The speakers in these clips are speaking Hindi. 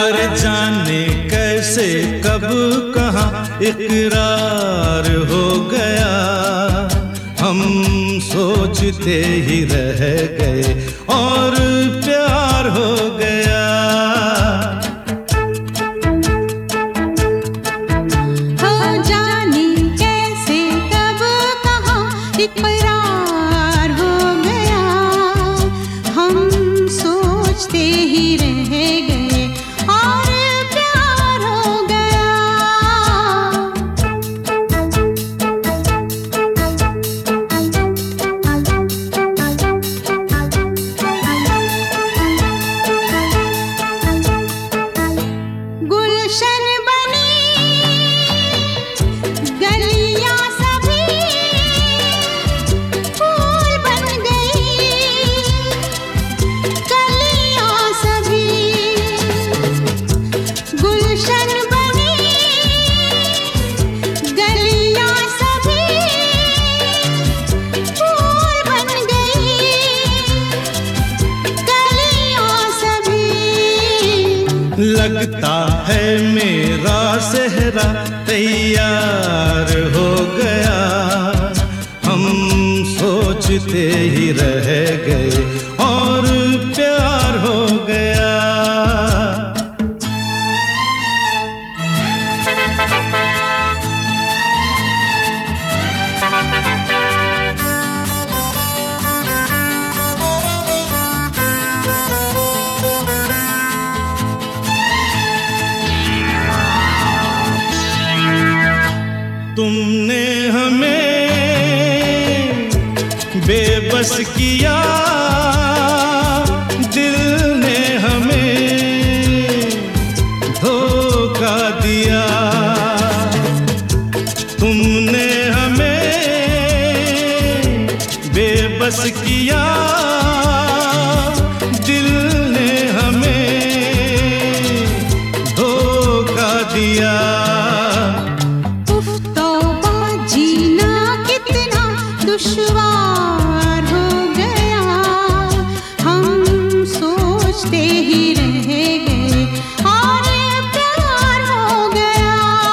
अरे जाने कैसे कब कहाँ इकरार हो गया, हम सोचते ही रह गए और प्यार हो गया। हो जाने कैसे कब कहाँ इकरार हो गया, हम सोचते ही रह गए और प्यार हो गया। गुलशन बनी गलियां सभी फूल बन गई, गलियां सभी गुलशन बनी, गलियां सभी फूल बन गई, गलियां सभी। लगता है मेरा सेहरा तैयार हो गया, हम सोचते ही रह गए और प्यार हो गया। तुमने हमें बेबस किया, दिल ने हमें धोखा दिया। तुमने हमें बेबस किया, दिल ने हमें धोखा दिया। दुश्वार हो गया, हम सोचते ही रह गए और प्यार हो गया।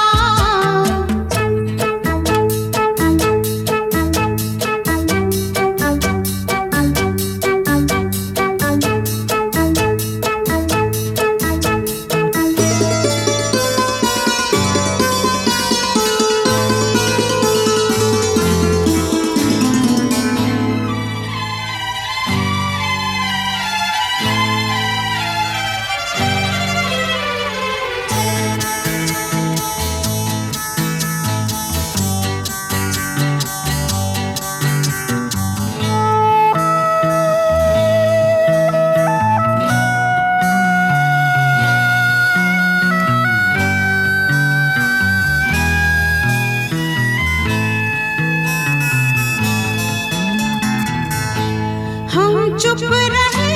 हम चुप रहे,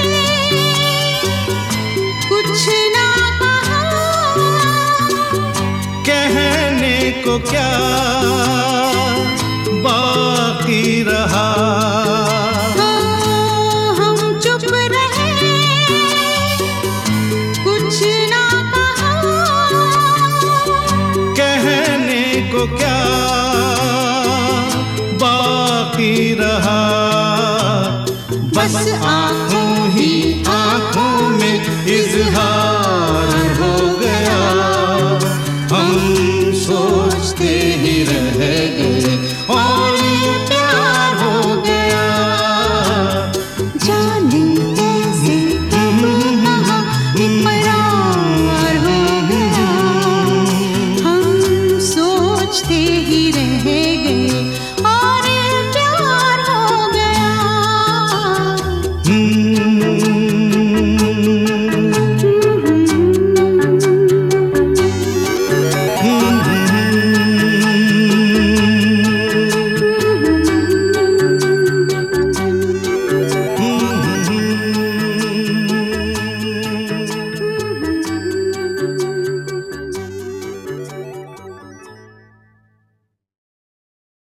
कुछ ना कहा, कहने को क्या बाकी रहा। हम चुप रहे, कुछ ना कहा, कहने को क्या